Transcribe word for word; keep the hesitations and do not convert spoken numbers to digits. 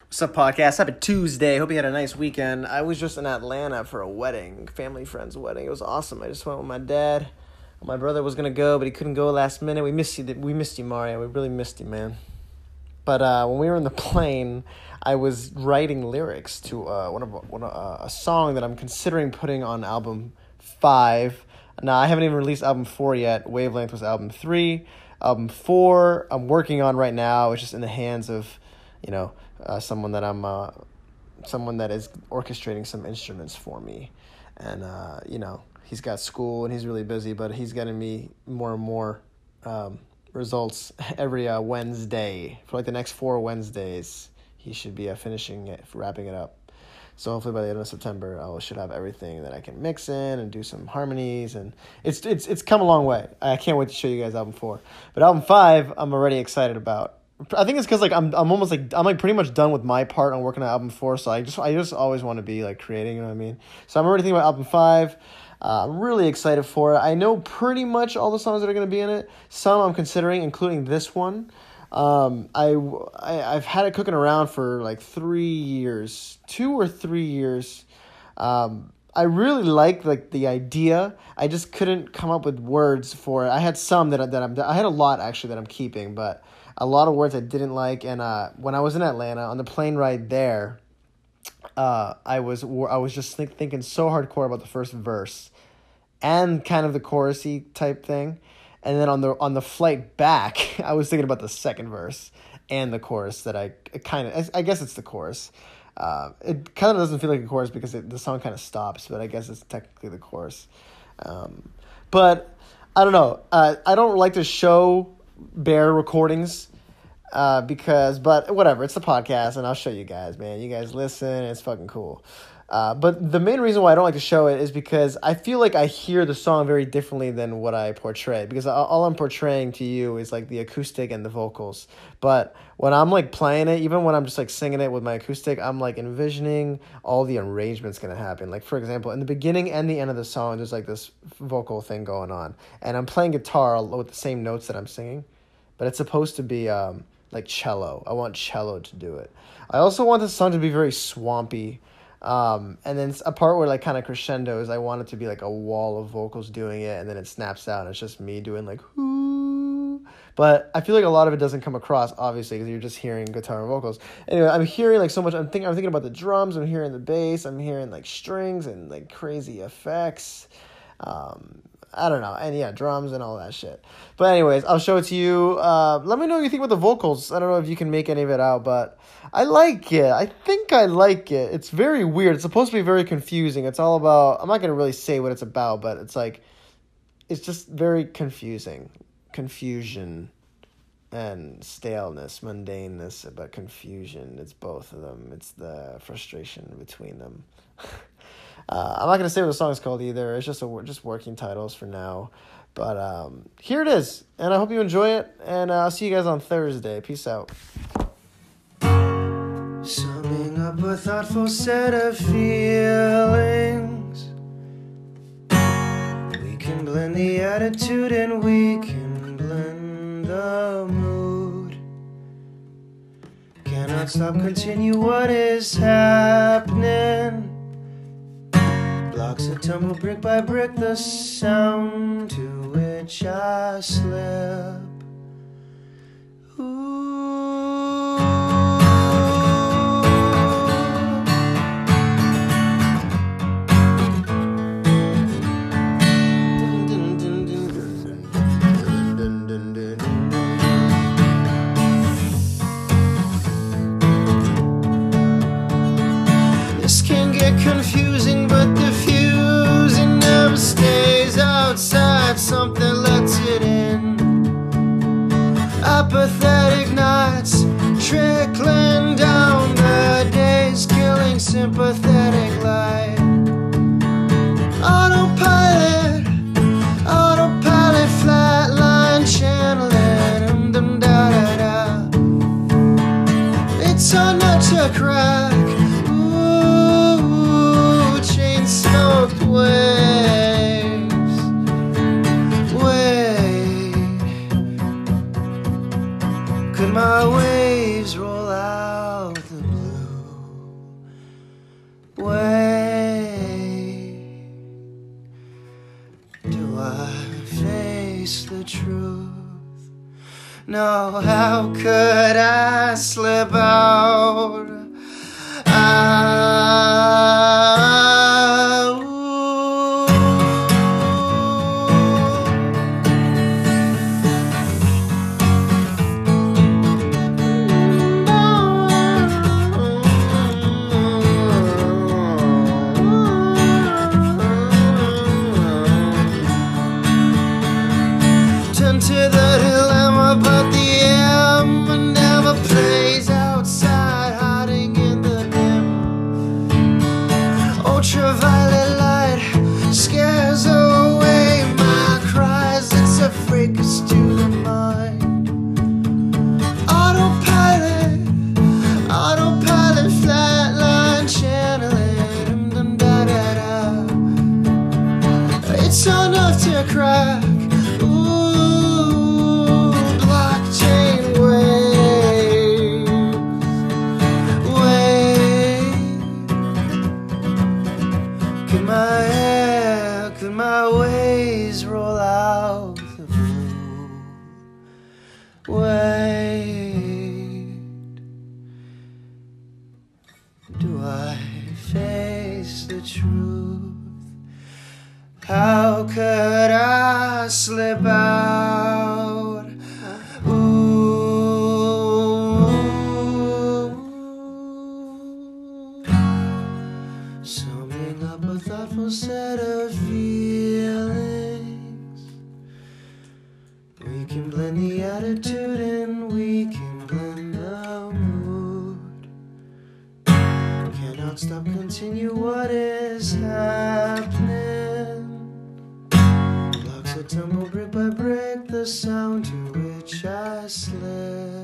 What's up, podcast? Happy Tuesday. Hope you had a nice weekend. I was just in Atlanta for a wedding, family friend's wedding. It was awesome. I just went with my dad. My brother was gonna go, but he couldn't go last minute. We missed you. We missed you, Mario. We really missed you, man. But uh, when we were in the plane, I was writing lyrics to uh, one of one uh, a song that I'm considering putting on album five. Now I haven't even released album four yet. Wavelength was album three. Album four I'm working on right now. It's just in the hands of, you know, uh, someone that I'm, uh, someone that is orchestrating some instruments for me, and uh, you know, he's got school and he's really busy, but he's getting me more and more um, results every uh, Wednesday for like the next four Wednesdays. He should be uh, finishing it, wrapping it up. So hopefully by the end of September, I should have everything that I can mix in and do some harmonies, and it's it's it's come a long way. I can't wait to show you guys album four, but album five, I'm already excited about. I think it's because like I'm I'm almost like I'm like pretty much done with my part on working on album four, so I just I just always want to be like creating, you know what I mean? So I'm already thinking about album five. Uh, I'm really excited for it. I know pretty much all the songs that are going to be in it. Some I'm considering, including this one. Um, I, I, I've had it cooking around for like three years, two or three years. Um, I really like like the idea. I just couldn't come up with words for it. I had some that, that I'm, I had a lot actually that I'm keeping, but a lot of words I didn't like. And, uh, when I was in Atlanta on the plane ride there, uh, I was, I was just think, thinking so hardcore about the first verse and kind of the chorusy type thing. And then on the on the flight back, I was thinking about the second verse and the chorus that I kind of, I guess it's the chorus. Uh, it kind of doesn't feel like a chorus because it, the song kind of stops, but I guess it's technically the chorus. Um, but I don't know. Uh, I don't like to show bare recordings uh, because, but whatever. It's the podcast, and I'll show you guys, man. You guys listen. It's fucking cool. Uh, but the main reason why I don't like to show it is because I feel like I hear the song very differently than what I portray. Because all I'm portraying to you is like the acoustic and the vocals. But when I'm like playing it, even when I'm just like singing it with my acoustic, I'm like envisioning all the arrangements going to happen. Like, for example, in the beginning and the end of the song, there's like this vocal thing going on. And I'm playing guitar with the same notes that I'm singing. But it's supposed to be um, like cello. I want cello to do it. I also want the song to be very swampy. Um, and then a part where like kind of crescendos, I want it to be like a wall of vocals doing it, and then it snaps out and it's just me doing like whoo. But I feel like a lot of it doesn't come across, obviously, because you're just hearing guitar and vocals. Anyway, I'm hearing like so much. I'm thinking. I'm thinking about the drums. I'm hearing the bass. I'm hearing like strings and like crazy effects. Um, I don't know. And yeah, drums and all that shit. But anyways, I'll show it to you. Uh, let me know what you think about the vocals. I don't know if you can make any of it out, but I like it. I think I like it. It's very weird. It's supposed to be very confusing. It's all about, I'm not going to really say what it's about, but it's like, it's just very confusing. Confusion and staleness, mundaneness, but confusion. It's both of them. It's the frustration between them. Uh, I'm not going to say what the song's called either. It's just a, just working titles for now. But um, here it is. And I hope you enjoy it. And uh, I'll see you guys on Thursday. Peace out. Summing up a thoughtful set of feelings. We can blend the attitude and we can blend the mood. Cannot stop, continue what is happening. Blocks that tumble brick by brick, the sound to which I slip. This can get confusing, but the fusing never stays outside. Something lets it in. Apathetic nights trickling down the days, killing sympathetic light. Autopilot, autopilot, flatline channeling. Dum da da da. It's hard not to crack. Ooh, chain smoked waves. Wait, could my waves roll out the blue? face the truth. No, how could I slip out? Ah, ooh. Turn to the dilemma, but the M never plays outside, hiding in the dim. Ultraviolet light scares away my cries. It's a fracas to the mind. Autopilot, autopilot, flatline channeling. Dum, da, da, da. It's enough to crack. Ooh, blockchain waves, waves. Could my air, could my ways roll out the blue? Wait, do I face the truth? How could I slip out? Ooh, summing up a thoughtful set of feelings. We can blend the attitude and we can blend the mood. Cannot stop, continue what is happening. Blocks that tumble brick by brick, the sound to which I slip.